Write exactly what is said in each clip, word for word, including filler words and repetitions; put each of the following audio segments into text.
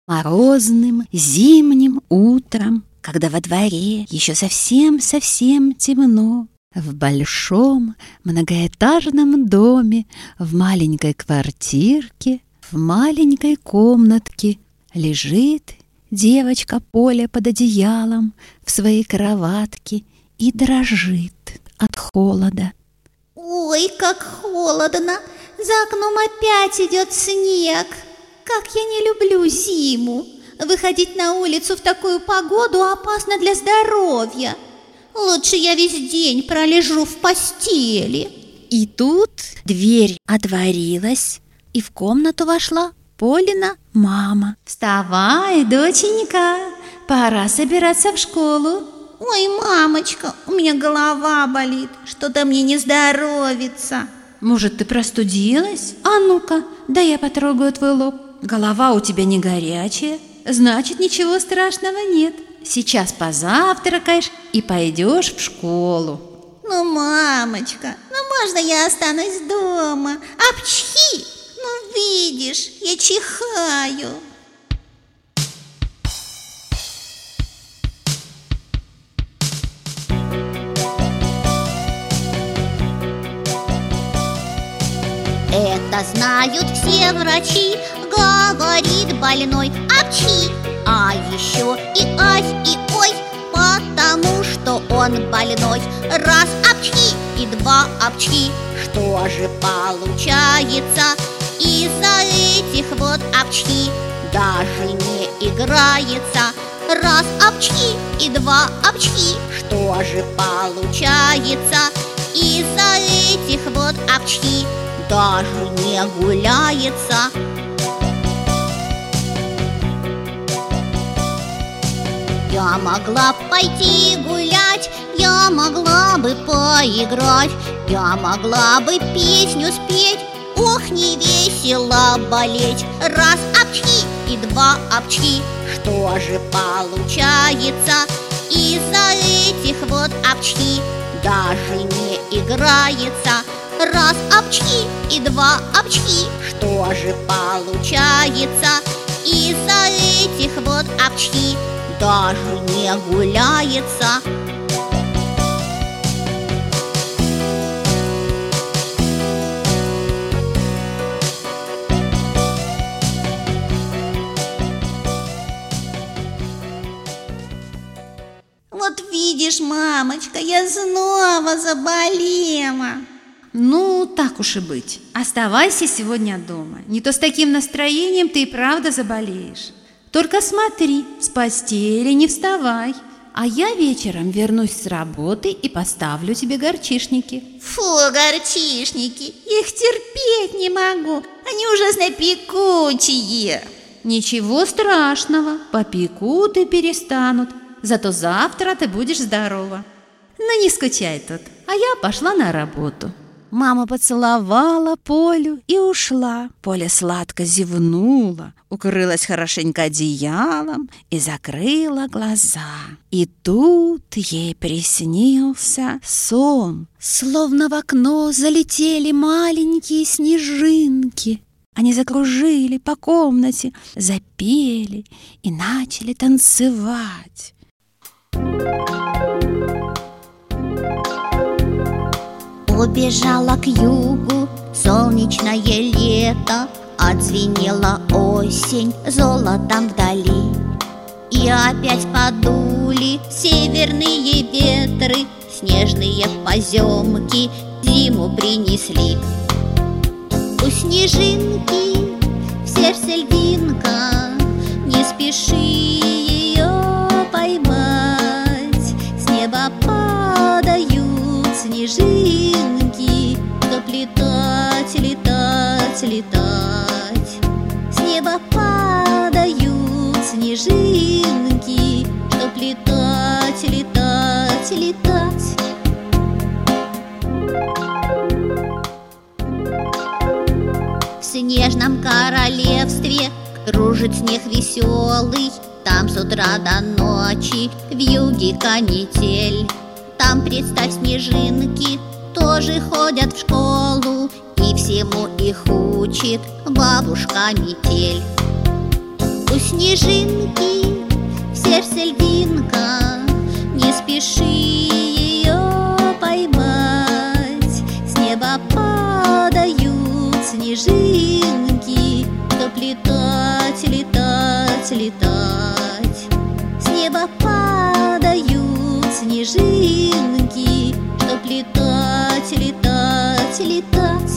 Морозным зимним утром, когда во дворе еще совсем-совсем темно, в большом многоэтажном доме, в маленькой квартирке, в маленькой комнатке лежит девочка Поля под одеялом в своей кроватке и дрожит от холода. Ой, как холодно! За окном опять идет снег. Как я не люблю зиму! Выходить на улицу в такую погоду опасно для здоровья. Лучше я весь день пролежу в постели. И тут дверь отворилась, и в комнату вошла Полина мама. Вставай, доченька, пора собираться в школу. Ой, мамочка, у меня голова болит, что-то мне не здоровится. Может, ты простудилась? А ну-ка, да я потрогаю твой лоб. Голова у тебя не горячая, значит, ничего страшного нет. Сейчас позавтракаешь и пойдешь в школу. Ну, мамочка, ну можно я останусь дома? Апчхи! Ну, видишь, я чихаю. Это знают все врачи, говорит больной апчхи. А еще и ась, и ой, потому что он больной. Раз апчхи и два апчхи, что же получается? Из-за этих вот апчхи даже не играется. Раз апчхи и два апчхи, что же получается? Из-за этих вот апчхи даже не гуляется. Я могла пойти гулять, я могла бы поиграть, я могла бы песню спеть, ох, не весело болеть. Раз апчхи и два апчхи, что же получается? Из-за этих вот апчхи даже не играется. Раз апчхи и два апчхи, что же получается? Из-за этих вот апчхи даже не гуляется. Вот видишь, мамочка, я снова заболела. Ну, так уж и быть. Оставайся сегодня дома. Не то с таким настроением ты и правда заболеешь. Только смотри, с постели не вставай. А я вечером вернусь с работы и поставлю тебе горчишники. Фу, горчишники, их терпеть не могу. Они ужасно пекучие. Ничего страшного, попекут и перестанут. Зато завтра ты будешь здорова. Ну не скучай тут, а я пошла на работу. Мама поцеловала Полю и ушла. Поля сладко зевнула, укрылась хорошенько одеялом и закрыла глаза. И тут ей приснился сон. Словно в окно залетели маленькие снежинки. Они закружили по комнате, запели и начали танцевать. Убежала к югу солнечное лето, отзвенела осень золотом вдали. И опять подули северные ветры, снежные поземки зиму принесли. У снежинки в сердце льдинка, не спеши ее поймать. С неба падают снежинки, чтоб летать, летать, летать. С неба падают снежинки, чтоб летать, летать, летать. В снежном королевстве кружит снег веселый, там с утра до ночи вьюги канитель. Там, представь, снежинки тоже ходят в школу, и всему их учит бабушка метель. У снежинки, в сердце льдинка, не спеши ее поймать. С неба падают снежинки, чтоб летать, летать, летать. С неба падают снежинки, чтоб летать, летать, летать.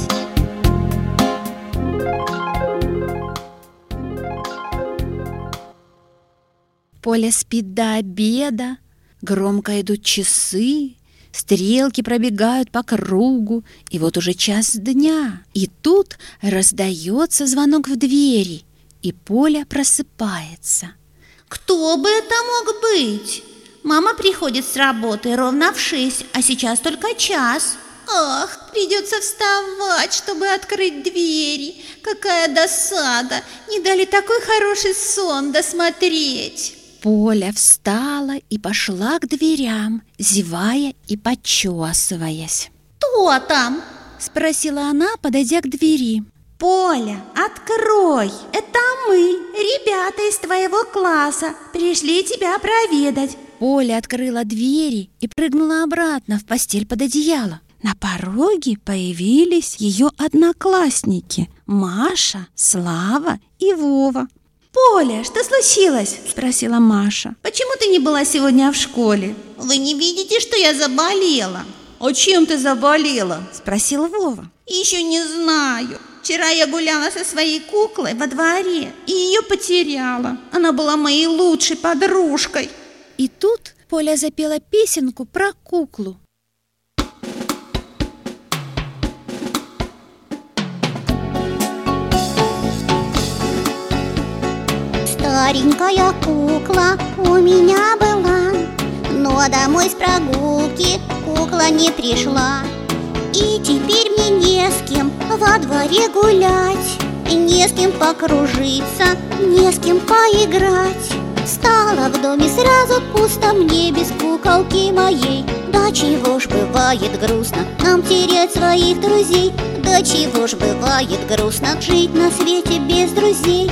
Поля спит до обеда, громко идут часы, стрелки пробегают по кругу, и вот уже час дня. И тут раздается звонок в двери, и Поля просыпается. Кто бы это мог быть? Мама приходит с работы ровно в шесть, а сейчас только час. Ах, придется вставать, чтобы открыть двери. Какая досада! Не дали такой хороший сон досмотреть. Поля встала и пошла к дверям, зевая и почесываясь. «Кто там?» — спросила она, подойдя к двери. «Поля, открой! Это мы, ребята из твоего класса, пришли тебя проведать». Поля открыла двери и прыгнула обратно в постель под одеяло. На пороге появились ее одноклассники Маша, Слава и Вова. «Поля, что случилось?» — спросила Маша. «Почему ты не была сегодня в школе? Вы не видите, что я заболела?» «А чем ты заболела?» — спросил Вова. «Еще не знаю. Вчера я гуляла со своей куклой во дворе и ее потеряла. Она была моей лучшей подружкой». И тут Поля запела песенку про куклу. Старенькая кукла у меня была, но домой с прогулки кукла не пришла. И теперь мне не с кем во дворе гулять, не с кем покружиться, не с кем поиграть. Стало в доме сразу пусто мне без куколки моей. Да чего ж бывает грустно нам терять своих друзей. Да чего ж бывает грустно жить на свете без друзей.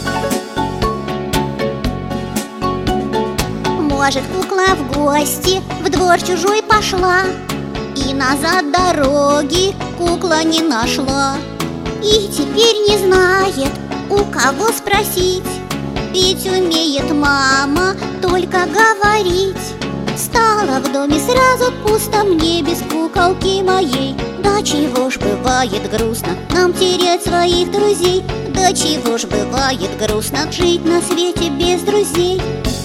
Может, кукла в гости в двор чужой пошла, и назад дороги кукла не нашла. И теперь не знает, у кого спросить, ведь умеет мама только говорить. Стало в доме сразу пусто мне без куколки моей. Да чего ж бывает грустно нам терять своих друзей. Да чего ж бывает грустно жить на свете без друзей.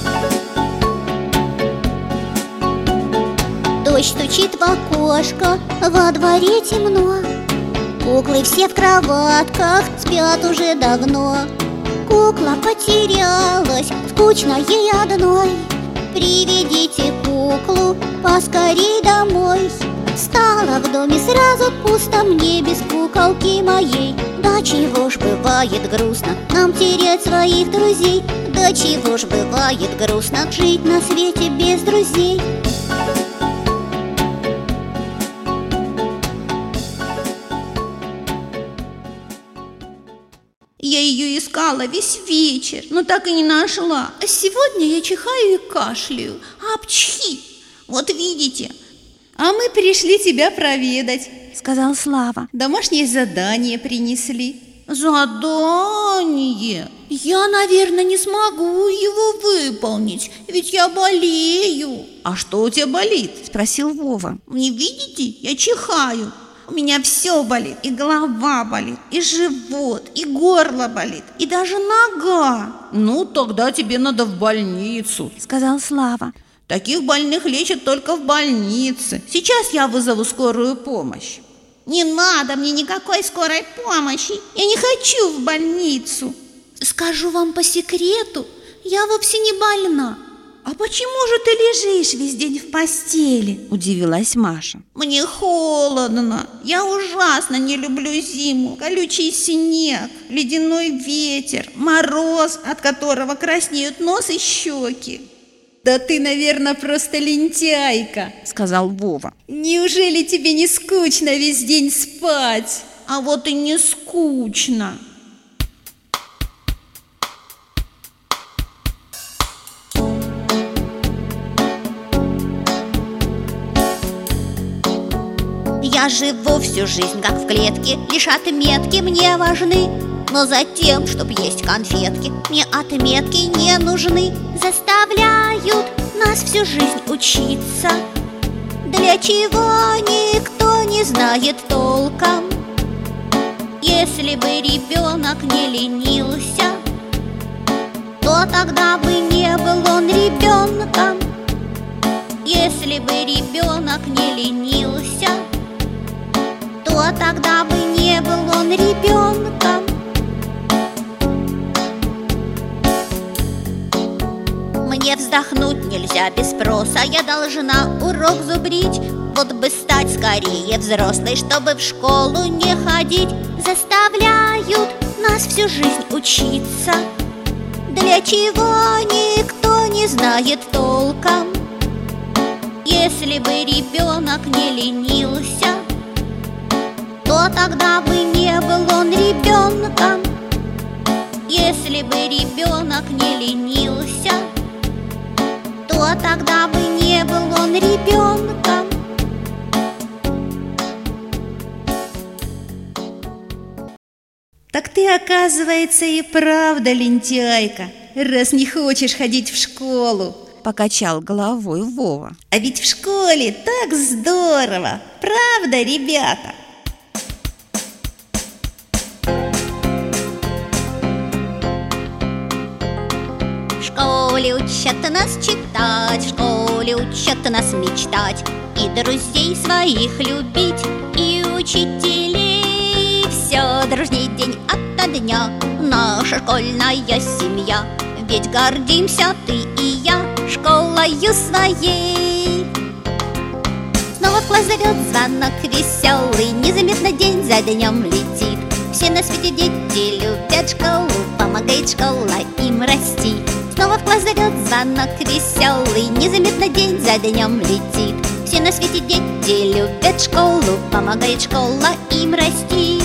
Дождь стучит в окошко, во дворе темно. Куклы все в кроватках спят уже давно. Кукла потерялась, скучно ей одной. Приведите куклу поскорей домой. Стало в доме сразу пусто мне без куколки моей. Да чего ж бывает грустно нам терять своих друзей. Да чего ж бывает грустно жить на свете без друзей. Я ее искала весь вечер, но так и не нашла. А сегодня я чихаю и кашляю. Апчхи! Вот видите. А мы пришли тебя проведать, сказал Слава. Домашнее задание принесли. Задание? Я, наверное, не смогу его выполнить, ведь я болею. А что у тебя болит? Спросил Вова. Не видите? Я чихаю. У меня все болит, и голова болит, и живот, и горло болит, и даже нога. Ну, тогда тебе надо в больницу, сказал Слава. Таких больных лечат только в больнице. Сейчас я вызову скорую помощь. Не надо мне никакой скорой помощи. Я не хочу в больницу. Скажу вам по секрету, я вовсе не больна. «А почему же ты лежишь весь день в постели?» – удивилась Маша. «Мне холодно. Я ужасно не люблю зиму. Колючий снег, ледяной ветер, мороз, от которого краснеют нос и щеки». «Да ты, наверное, просто лентяйка», – сказал Вова. «Неужели тебе не скучно весь день спать?» «А вот и не скучно». Я живу всю жизнь, как в клетке, лишь отметки мне важны. Но затем, чтоб есть конфетки, мне отметки не нужны. Заставляют нас всю жизнь учиться, для чего никто не знает толком. Если бы ребенок не ленился, то тогда бы не был он ребенком. Если бы ребенок не ленился, то тогда бы не был он ребенком. Мне вздохнуть нельзя без спроса, я должна урок зубрить. Вот бы стать скорее взрослой, чтобы в школу не ходить. Заставляют нас всю жизнь учиться, для чего никто не знает толком. Если бы ребенок не ленился, то тогда бы не был он ребенком. Если бы ребенок не ленился, то тогда бы не был он ребенком. Так ты, оказывается, и правда лентяйка, раз не хочешь ходить в школу. Покачал головой Вова. А ведь в школе так здорово, правда, ребята? В школе учат нас читать, в школе учат нас мечтать, и друзей своих любить, и учителей. Все дружней день ото дня наша школьная семья, ведь гордимся ты и я школою своей. Снова в класс зовет звонок веселый, незаметно день за днем летит. Все на свете дети любят школу, помогает школа им расти. Снова в класс зовет звонок веселый, незаметно день за днем летит. Все на свете дети любят школу, помогает школа им расти.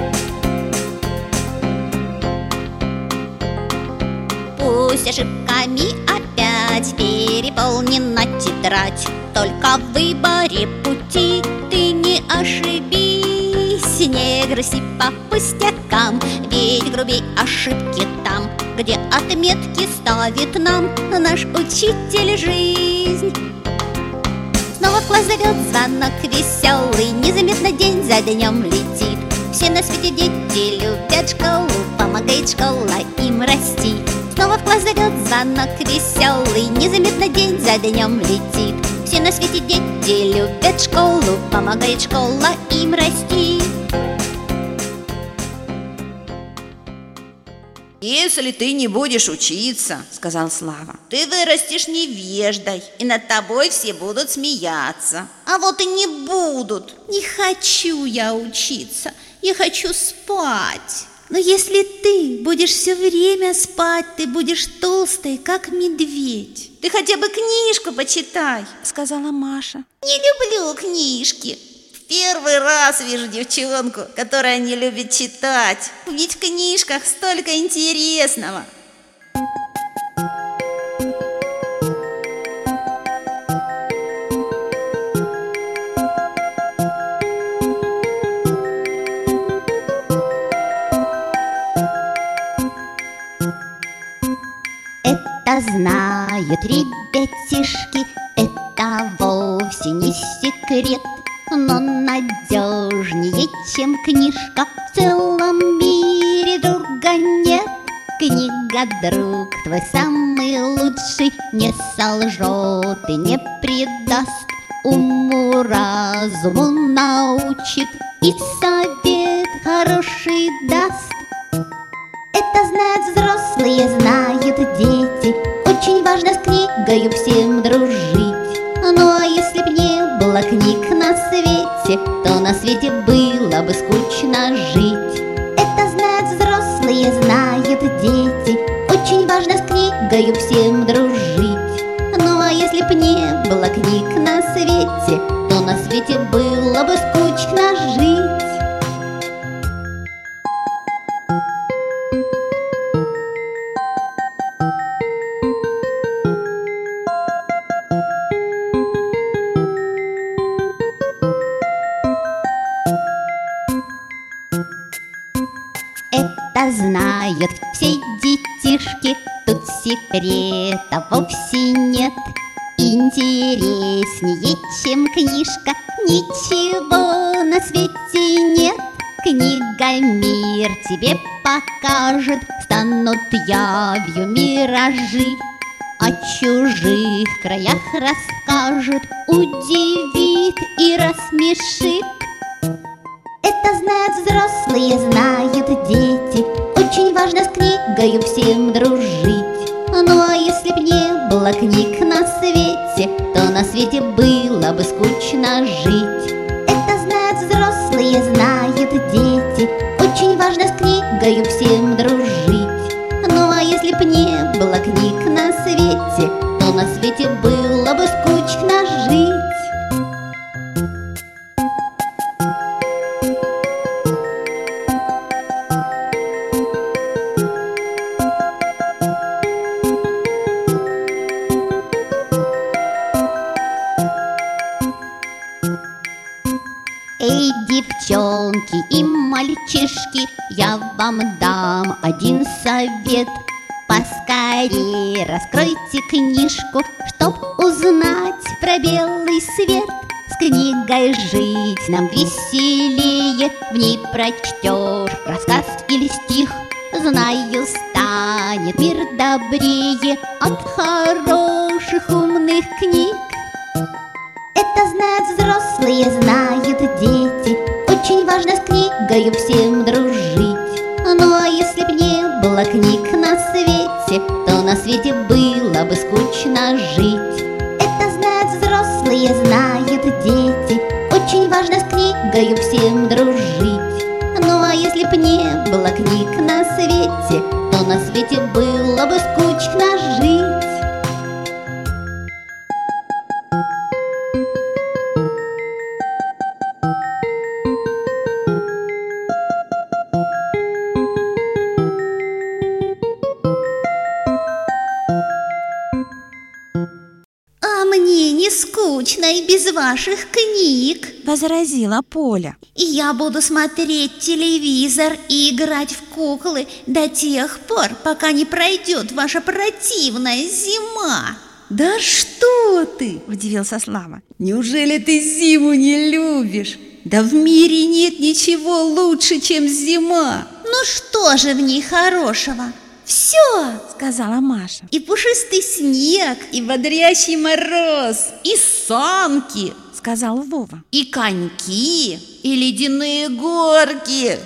Пусть ошибками опять переполнена тетрадь, только в выборе пути ты не ошибись. Не грусти по пустякам, ведь грубей ошибки там, где отметки ставит нам наш учитель жизнь. Снова в класс зовет звонок веселый, незаметно день за днем летит. Все на свете дети любят школу, помогает школа им расти. Снова в класс зовет звонок веселый, незаметно день за днем летит. Все на свете дети любят школу, помогает школа им расти. Если ты не будешь учиться, сказал Слава, ты вырастешь невеждой, и над тобой все будут смеяться. А вот и не будут. Не хочу я учиться, я хочу спать. Но если ты будешь все время спать, ты будешь толстой, как медведь. Ты хотя бы книжку почитай, сказала Маша. Не люблю книжки. В первый раз вижу девчонку, которая не любит читать. Ведь в книжках столько интересного. Это знают ребятишки, это вовсе не секрет, но надежнее, чем книжка, в целом мире друга нет. Книга, друг твой самый лучший, не солжет и не предаст, уму разуму научит и совет хороший даст. Это знают взрослые, знают дети, очень важно с книгою всем дружить. Ну а если б не было книг на свете, то на свете было бы скучно жить. Это знают взрослые, знают дети, очень важно с книгою всем дружить. Ну а если б не было книг на свете, то на свете было бы скучно жить. знают все детишки, тут секрета вовсе нет. Интереснее, чем книжка, ничего на свете нет. Книга мир тебе покажет, станут явью миражи. О чужих краях расскажет, удивит и рассмешит. Это знают взрослые, знают дети. Очень важно с книгою всем дружить. Ну а если б не было книг на свете, то на свете было бы скучно жить. Это знают взрослые, знают дети. Очень важно с книгою всем дружить. Ну а если б не было книг на свете, то на свете было бы скучно жить. Эй, девчонки и мальчишки, я вам дам один совет. Поскорее раскройте книжку, чтоб узнать про белый свет. С книгой жить нам веселее, в ней прочтешь рассказ или стих. Знаю, станет мир добрее от хороших умных книг. Это знают взрослые, знают дети. Очень важно с книгою всем дружить. Ну а если б не было книг на свете, то на свете было бы скучно жить. Это знают взрослые, знают дети. Очень важно с книгою всем дружить. Ну а если б не было книг на свете, то на свете было бы скучно жить. А мне не скучно и без ваших книг, возразила Поля. И я буду смотреть телевизор и играть в куклы до тех пор, пока не пройдет ваша противная зима. Да что ты, удивился Слава. Неужели ты зиму не любишь? Да в мире нет ничего лучше, чем зима. Ну что же в ней хорошего? Все, сказала Маша. И пушистый снег, и бодрящий мороз, и санки, сказал Вова, и коньки, и ледяные горки.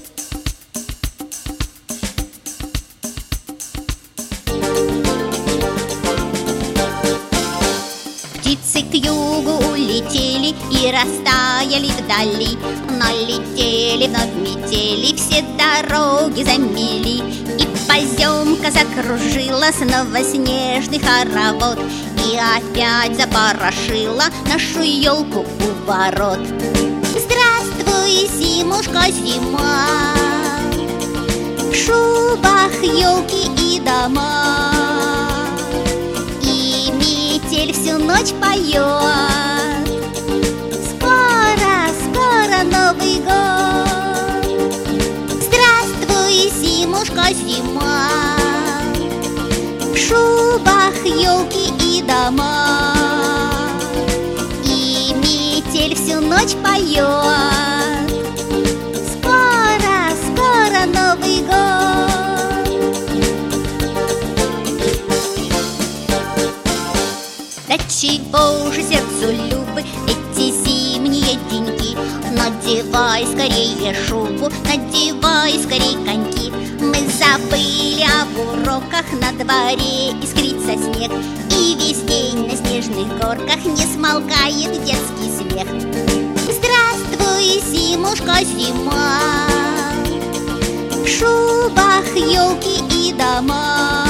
Птицы к югу улетели и растаяли вдали. Налетели вновь метели, все дороги замели. И поземка закружила снова снежный хоровод, и опять запорошила нашу елку у ворот. Здравствуй, зимушка, зима, в шубах елки и дома. И метель всю ночь поет. Скоро, скоро Новый год. Здравствуй, зимушка, зима, в шубах елки и дома. И метель всю ночь поет. Скоро, скоро Новый год. Да чего же сердцу любы эти зимние деньки? Надевай скорее шубу, надевай скорее коньки. Мы забыли об уроках, на дворе искрится снег, и весь день на снежных горках не смолкает детский смех. Здравствуй, зимушка, зима, в шубах елки и дома.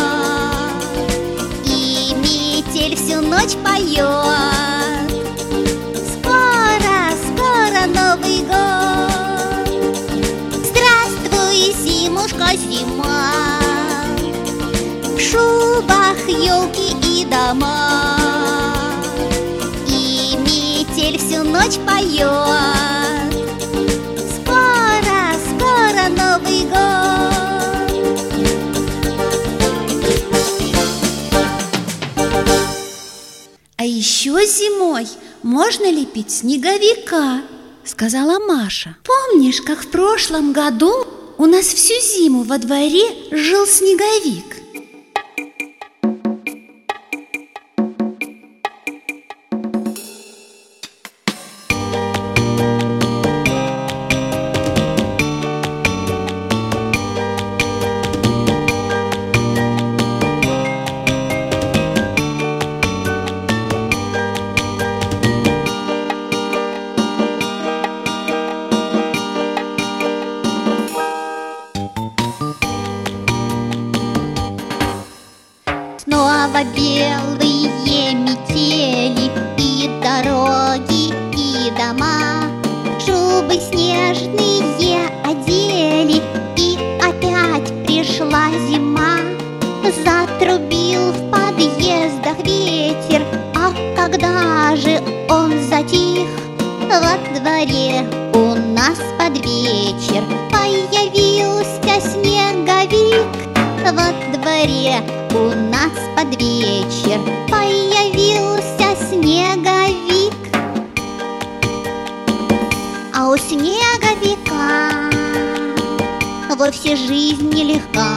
И метель всю ночь поет. Скоро, скоро Новый год. Здравствуй, зимушка, зима, в шубах елки и дома. И метель всю ночь поет. Скоро, скоро Новый год. еще зимой можно лепить снеговика, сказала Маша. Помнишь, как в прошлом году у нас всю зиму во дворе жил снеговик? Снова белые метели, и дороги, и дома, шубы снежные одели, и опять пришла зима. Затрубил в подъездах ветер, а когда же он затих, во дворе у нас под вечер появился снеговик. Во дворе у нас под вечер появился снеговик. А у снеговика вовсе жизнь нелегка.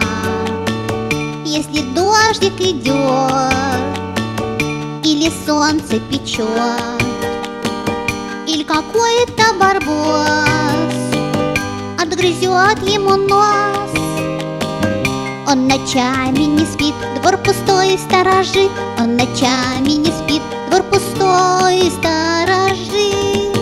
Если дождик идет, или солнце печет, или какой-то барбос отгрызет ему нос, он ночами не спит, двор пустой сторожит. Он ночами не спит, двор пустой сторожит.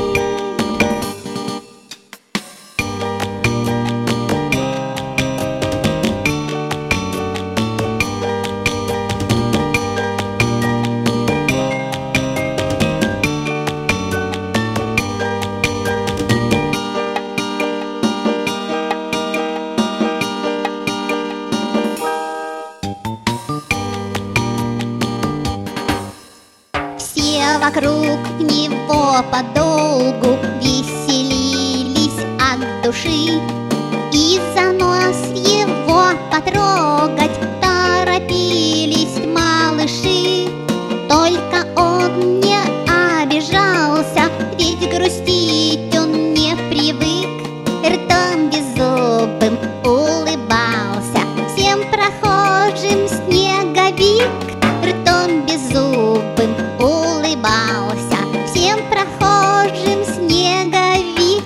Вокруг него подолгу веселились от души, и за нос его потрогать торопились малыши. Только он не обижался, ведь грустить он не привык. Ртом беззубым улыбался всем прохожим снеговик. Ртом беззубым улыбался всем прохожим снеговик.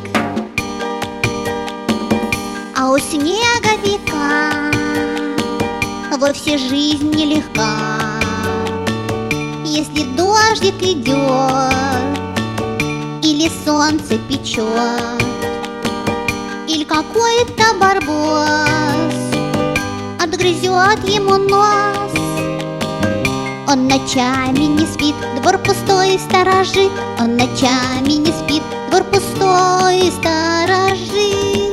А у снеговика вовсе жизнь нелегка. Если дождик идет, или солнце печет, или какой-то барбос отгрызет ему нос, он ночами не спит, двор пустой сторожит. Он ночами не спит, двор пустой сторожит.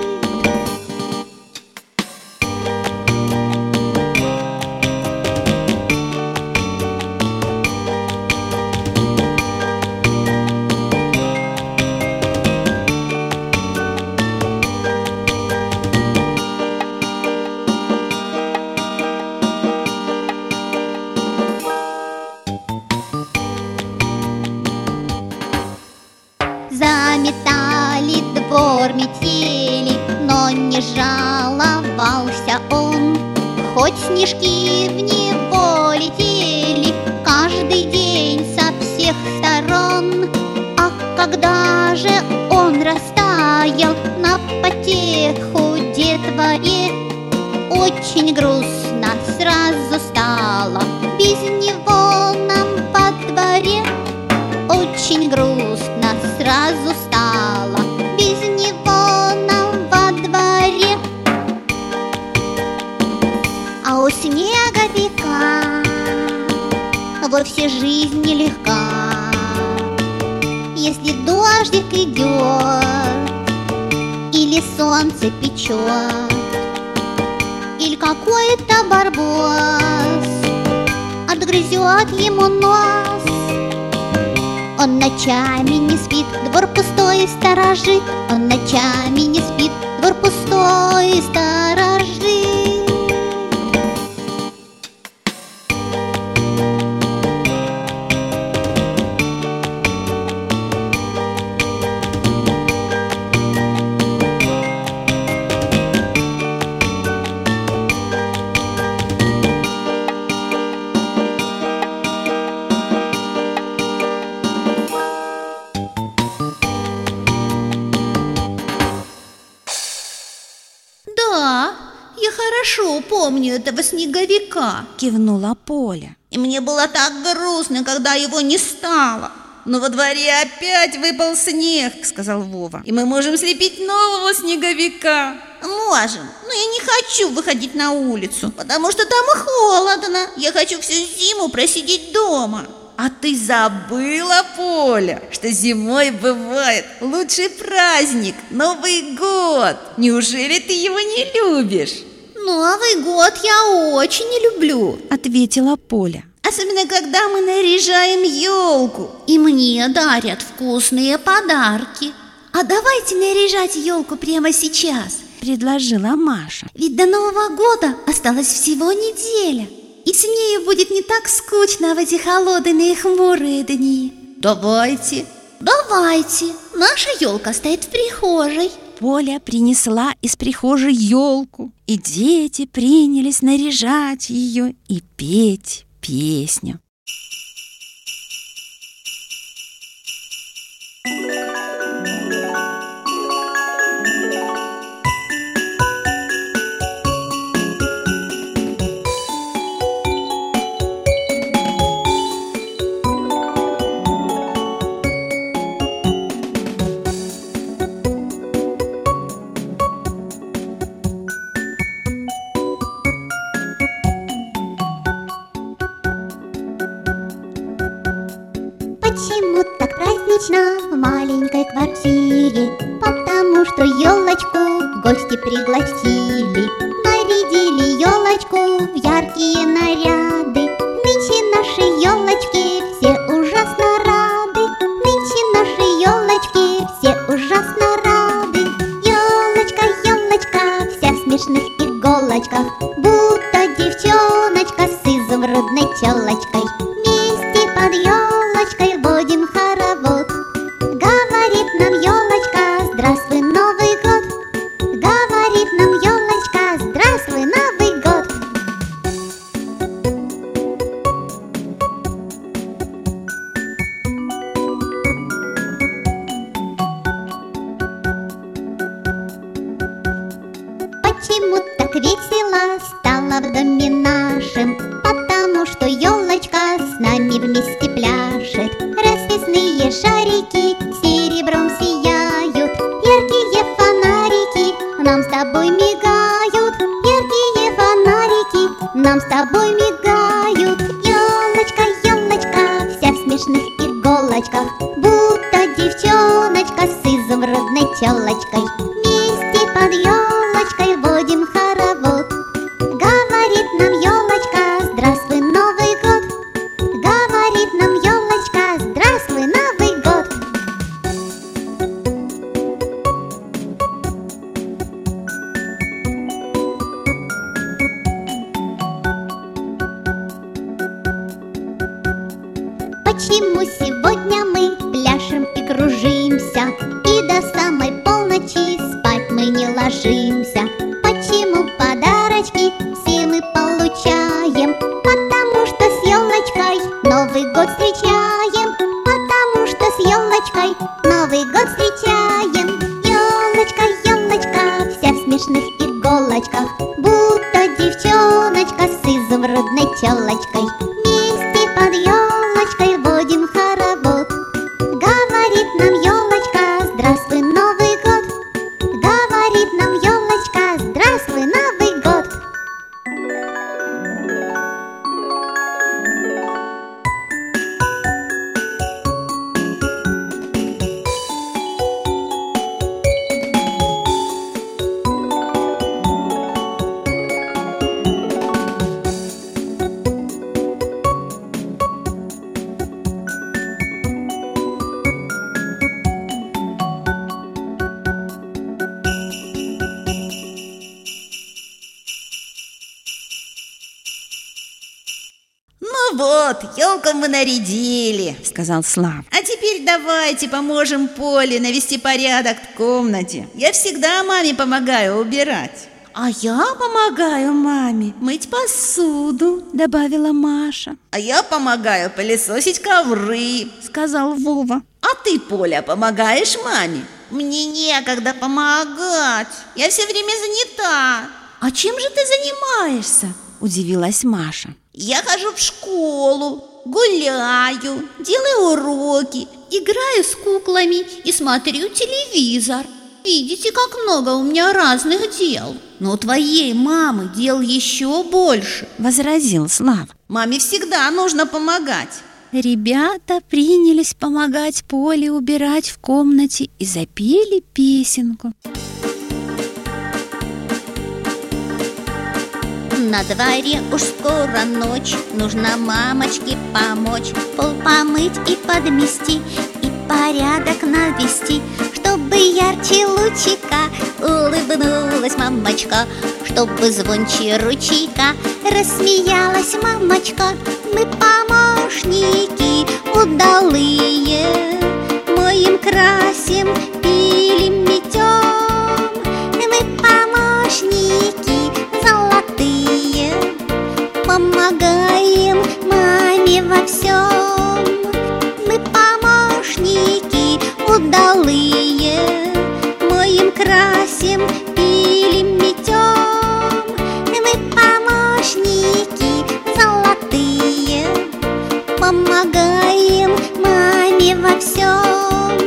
Заметали двор метели, но не жаловался он. Хоть снежки в него летели каждый день со всех сторон. А когда же он растаял на потеху детворе, очень грустно сразу стало без него нам во дворе. Очень грустно сразу стало без него нам во дворе. А у снеговика вовсе жизнь нелегка. Если дождик идет, или солнце печет, или какой-то барбос отгрызет ему нос, он ночами не спит, двор пустой сторожит. Он ночами не спит, двор пустой сторожит. этого снеговика, кивнула Поля. И мне было так грустно, когда его не стало. Но во дворе опять выпал снег, сказал Вова. И мы можем слепить нового снеговика. Можем, но я не хочу выходить на улицу, потому что там холодно. Я хочу всю зиму просидеть дома. А ты забыла, Поля, что зимой бывает лучший праздник – Новый год? Неужели ты его не любишь? Новый год я очень не люблю, ответила Поля. Особенно, когда мы наряжаем елку. И мне дарят вкусные подарки. А давайте наряжать елку прямо сейчас, предложила Маша. Ведь до Нового года осталось всего неделя. И с нею будет не так скучно в эти холодные и хмурые дни. Давайте. Давайте. Наша елка стоит в прихожей. Поля принесла из прихожей елку, и дети принялись наряжать ее и петь песню. Почему так празднично в маленькой квартире? Потому что елочку в гости пригласили. Нарядили елочку в яркие наряды. Нынче наши елочки все ужасно рады. Нынче наши елочки все ужасно рады. Елочка, елочка, вся в смешных иголочках, будто девчоночка с изумрудной челочкой. Вместе под елочкой водим хоровод. Говорит нам елочка: здравствуй, Новый год. Говорит нам елочка: здравствуй, Новый год. Почему так весело стало в доме нашем? Потому что елочка с нами вместе пляшет. Расписные шарики серебром сияют. Яркие фонарики нам с тобой мигают. Яркие фонарики нам с тобой мигают. Елочка, елочка, вся в смешных иголочках, будто девчоночка с изумрудной челочкой. Вместе под елочкой водим хоровод. Говорит нам елочка: здравствуй, Новый год. Говорит нам елочка: здравствуй, Новый год. Почему сегодня мы пляшем и кружимся, и до самой полночи спать мы не ложимся? Почему подарочки все мы получаем? Потому что с елочкой Новый год встречаем. Потому что с елочкой Новый год встречаем. Елочка, елочка, вся в смешных иголочках, будто девчоночка с изумрудной челочкой. Вместе под елочкой водим хоровод. Говорит нам елочка: здравствуй, Новый год. Говорит нам елочка: здравствуй, Новый год. Ну вот, елку мы нарядили, сказал Слав. а теперь давайте поможем Поле навести порядок в комнате. Я всегда маме помогаю убирать. А я помогаю маме мыть посуду, добавила Маша. А я помогаю пылесосить ковры, сказал Вова. А ты, Поля, помогаешь маме? Мне некогда помогать, я все время занята. А чем же ты занимаешься? удивилась Маша. Я хожу в школу, гуляю, делаю уроки, Играю с куклами и смотрю телевизор. Видите, как много у меня разных дел. но у твоей мамы дел еще больше, возразил Слава. Маме всегда нужно помогать. Ребята принялись помогать Поле убирать в комнате и запели песенку. На дворе уж скоро ночь, нужно мамочке помочь, пол помыть и подмести, и порядок навести, чтобы ярче лучика улыбнулась мамочка, чтобы звонче ручейка рассмеялась мамочка. Мы помощники удалые, моем, красим, пилим, метем. Мы помощники золотые, помогаем маме во всем. Мы помощники удалые, моем, красим, пилим, метем. Мы помощники золотые, помогаем маме во всем.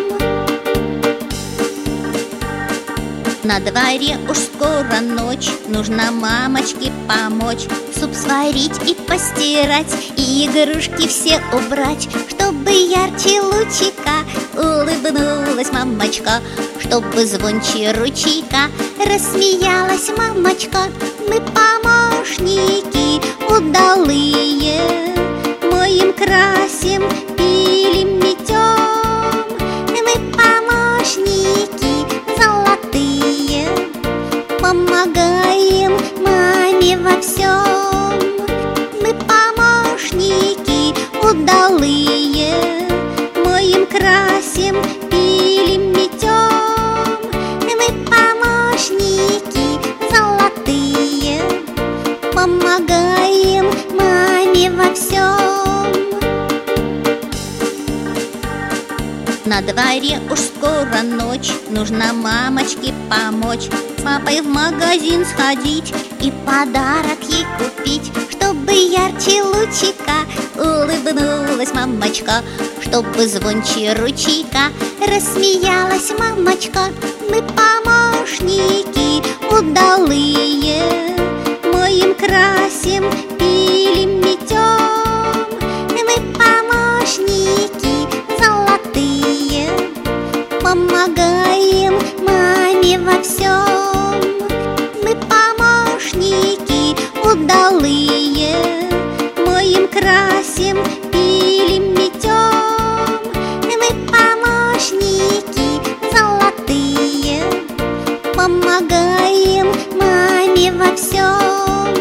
На дворе уж скоро ночь, нужно мамочке помочь, суп сварить и постирать, и игрушки все убрать, чтобы ярче лучика улыбнулась мамочка, чтобы звонче ручейка рассмеялась мамочка. Мы помощники удалые, моем, красим, пилим, метем. Мы помощники золотые, помогаем маме во всем. Мы помощники удалые, моем, красим, пилим, метем. Мы помощники золотые, помогаем маме во всем. На дворе уж скоро ночь, нужно мамочке помочь, с папой в магазин сходить и подарок ей купить, чтобы ярче лучика улыбнулась мамочка, чтобы звонче ручейка рассмеялась мамочка. Мы помощники удалые, моем, красим, пилим, метем. Мы помощники золотые, помогаем маме во всем. Мы помощники удалые, моем, красим, пилим, метем. Мы помощники золотые, помогаем маме во всем.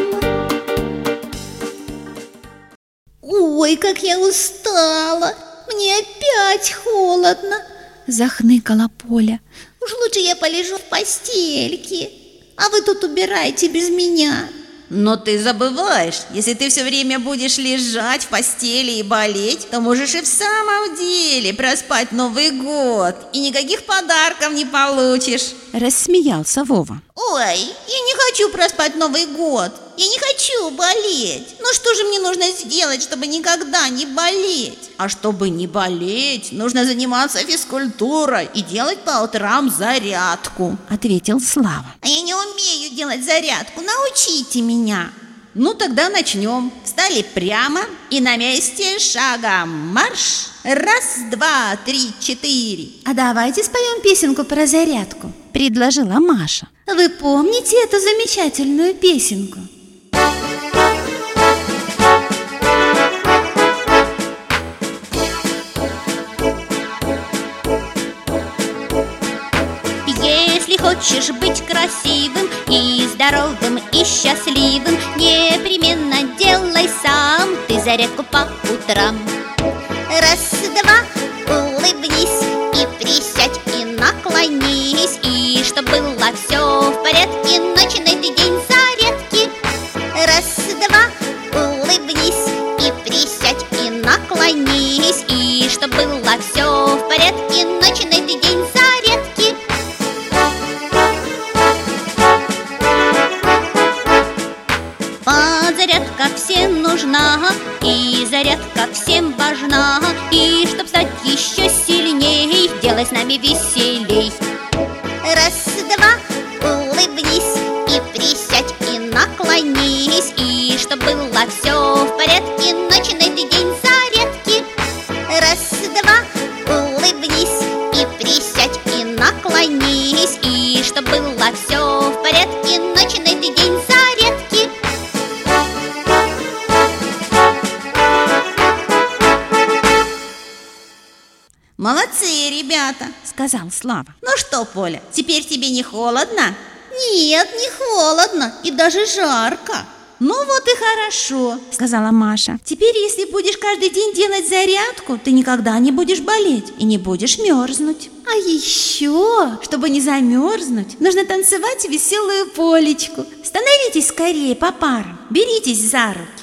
Ой, как я устала! Мне опять холодно. Захныкала Поля. Уж лучше я полежу в постельке, а вы тут убираете без меня. Но ты забываешь, если ты все время будешь лежать в постели и болеть, то можешь и в самом деле проспать Новый год, и никаких подарков не получишь. Рассмеялся Вова. Ой, я не хочу проспать Новый год, я не хочу болеть. Ну что же мне нужно сделать, чтобы никогда не болеть? А чтобы не болеть, нужно заниматься физкультурой и делать по утрам зарядку, Ответил Слава. А я не умею делать зарядку, научите меня. Ну тогда начнем. Встали прямо и на месте шагом марш. Раз, два, три, четыре. А давайте споем песенку про зарядку. Предложила Маша. Вы помните эту замечательную песенку? Если хочешь быть красивым и здоровым и счастливым, непременно делай сам ты зарядку по утрам. Раз, два, улыбнись и присядь и наклонись, и чтоб было все в порядке, начинай ты день зарядки. Раз, два, улыбнись и присядь и наклонись, и чтоб было все в порядке, начинай ты день зарядки. Под всем нужна, и зарядка всем важна. И чтоб стать еще сильней, делай с нами веселей. Раз-два, улыбнись и присядь, и наклонись. И чтоб было все в порядке, начинай ты день зарядки. Раз-два, улыбнись и присядь, и наклонись. И чтоб было все в порядке, начинай ты день зарядки. Молодцы, ребята, сказал Слава. ну что, Поля, теперь тебе не холодно? Нет, не холодно и даже жарко. Ну вот и хорошо, сказала Маша. теперь если будешь каждый день делать зарядку, ты никогда не будешь болеть и не будешь мерзнуть. А еще, Чтобы не замерзнуть, нужно танцевать веселую полечку. Становитесь скорее по парам, беритесь за руки.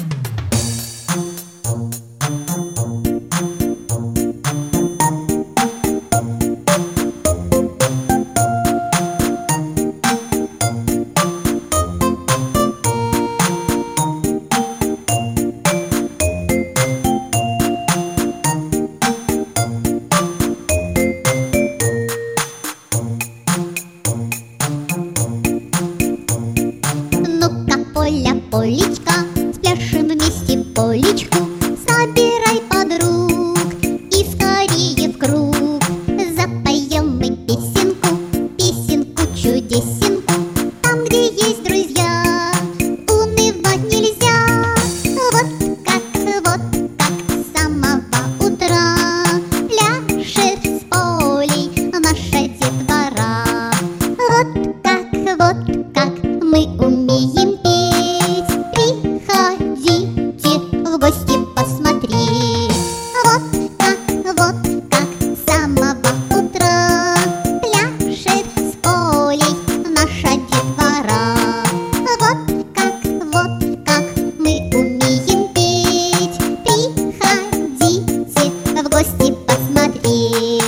Ну-ка, Поля, Полечка, спляшем вместе полечку. Собирай подруг и скорее в круг. Запоем мы песенку, песенку чудесенку. Там, где есть друзья, унывать нельзя. Вот как, вот как с самого утра пляшет с Полей наша детвора. Вот как, вот как мы умеем петь. Приходите в гости посмотреть. Вот как, вот как с самого утра пляшет с Полей наша детвора. Вот как, вот как мы умеем петь. Приходите в гости посмотреть.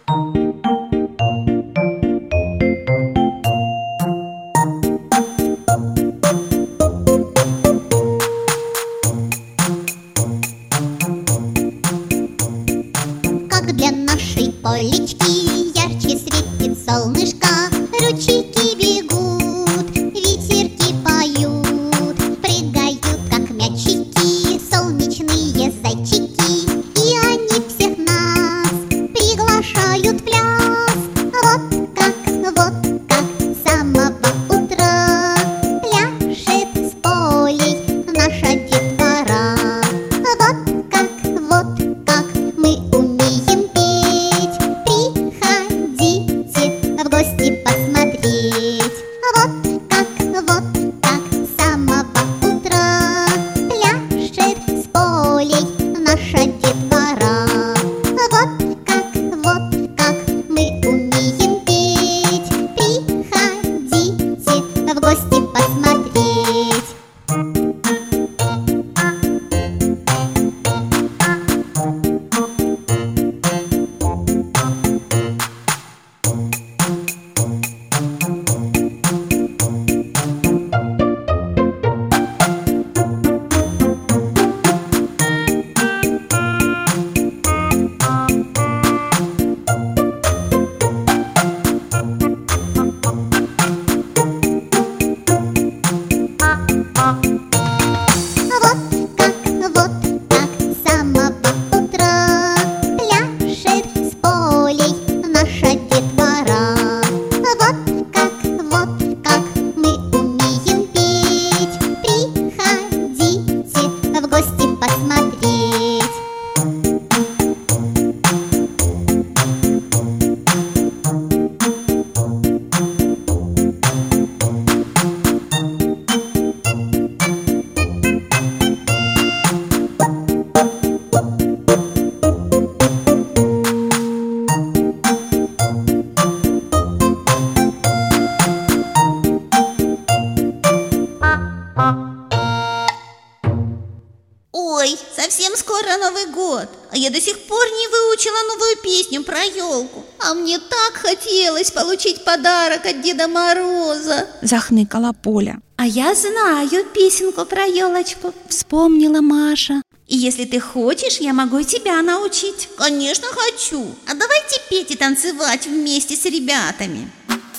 Как для нашей Полечки ярче светит солнышко, ручейки бегут, ветерки поют, прыгают, как мячики, солнечные зайчики, и они всех нас приглашают в пляс. Вот как, вот как с самого утра пляшет с Полей наша детвора. Вот как, вот как мы умеем петь. Приходите в гости посмотреть. Вот как, вот как с самого утра пляшет с Полей наша детвора. Вот как, вот как мы умеем петь. Приходите в гости посмотреть. Вот как, вот как с самого утра пляшет с Полей наша детвора. Вот как, вот как мы умеем петь. Приходите в гости посмотреть. Ой, совсем скоро Новый год, а я до сих пор не выучила новую песню про елку. А мне так хотелось получить подарок от Деда Мороза. Захныкала Поля. А я знаю песенку про елочку, Вспомнила Маша. и если ты хочешь, я могу и тебя научить. Конечно, хочу. А давайте петь и танцевать вместе с ребятами.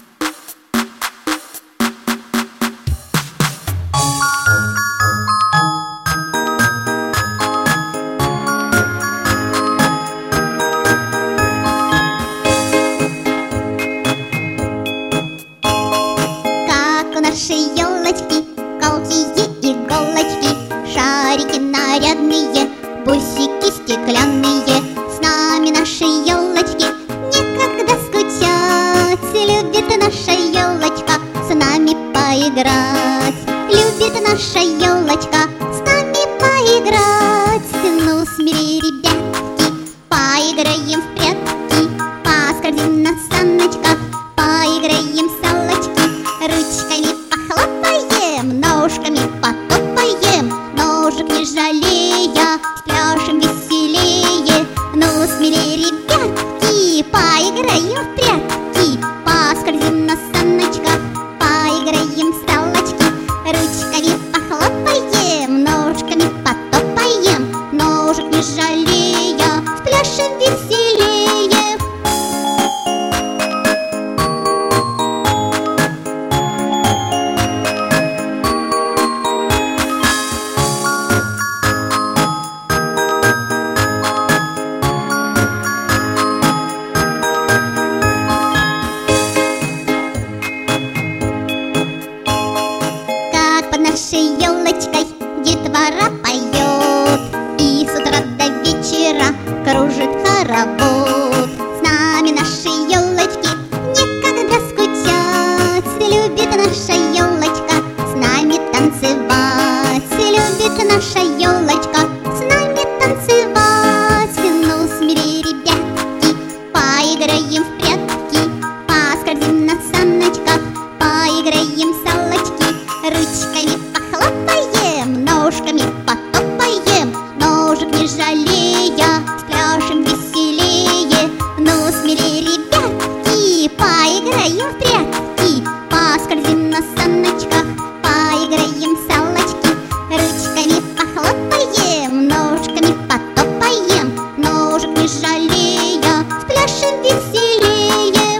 Как у нашей елочки, колкие иголочки, шарики нарядные, бусики стеклянные. С нами нашей елочки некогда скучать. Любит наша елочка с нами поиграть. Любит наша елочка с нами поиграть. Ну, смели, ребятки, поиграем в прятки, поскользим на саночках, поиграем в салочки, ручками похлопаем, ножками потопаем, ножек не жалея, спляшем веселее. Ну, смелее, ребятки, поиграем в прятки, поскользим на саночках, поиграем в салочки, ручками похлопаем, ножками потопаем, ножек не жалея, спляшем веселее. Как под нашей елочкой детвора поет, и с утра до вечера кружит хоровод. С нами нашей елочки некогда скучать. Любит наша елочка с нами танцевать. Любит наша елочка с нами танцевать. Ну, смели, ребятки, поиграем в прятки, поскользим на саночках, поиграем в салочки, ручками похлопаем, ножками потопаем, ножек не жалея, спляшем веселее. Ну, смели, ребятки, поиграем в прятки, поскользим на саночках, поиграем в салочки, ручками похлопаем, ножками потопаем, ножек не жалея, спляшем веселее.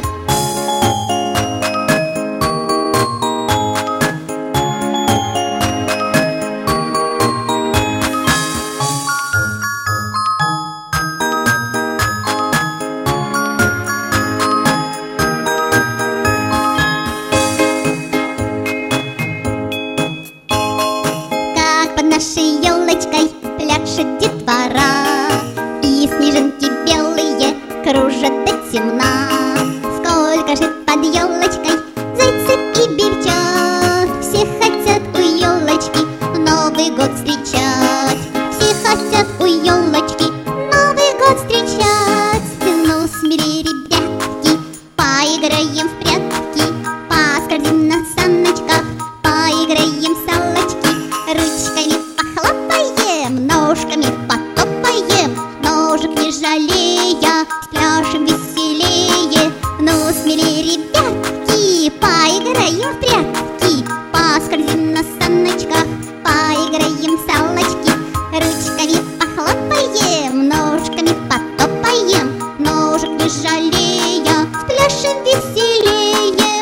Как под нашей елочкой пляшет детвора, и снежинки белые кружат до темна. Сколько же под елочкой зайцев и бельчат, все хотят у елочки Новый год встречать. Все хотят у елочки Новый год встречать. Ну, смели, ребятки, поиграем в прятки, поскользим на саночках, поиграем в салочки, ручками похлопаем, ножками потопаем, ножек не жалея, спляшем веселее. Ну, смели, ребятки, поиграем в прятки, поскользим на саночках, поиграем в салочки, ручками похлопаем, ножками потопаем, ножек не жалея, спляшем веселее.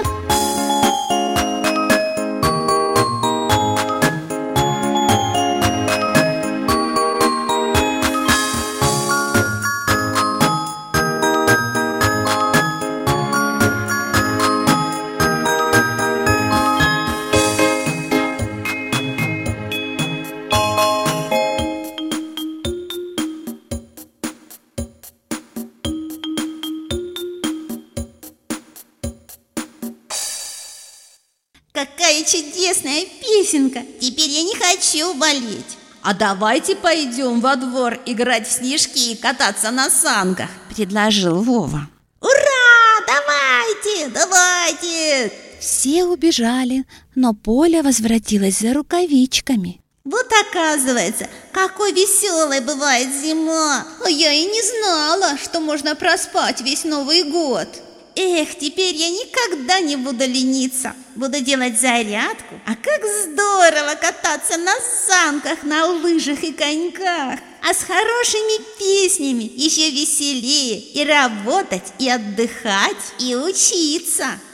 Какая чудесная песенка! Теперь я не хочу болеть. А давайте пойдем во двор играть в снежки и кататься на санках, Предложил Вова. Ура! Давайте, давайте! Все убежали, но Поля возвратилась за рукавичками. Вот оказывается, какой веселой бывает зима. А я и не знала, что можно проспать весь Новый год. Эх, теперь я никогда не буду лениться. Буду делать зарядку. А как здорово кататься на санках, на лыжах и коньках. А с хорошими песнями еще веселее и работать, и отдыхать, и учиться.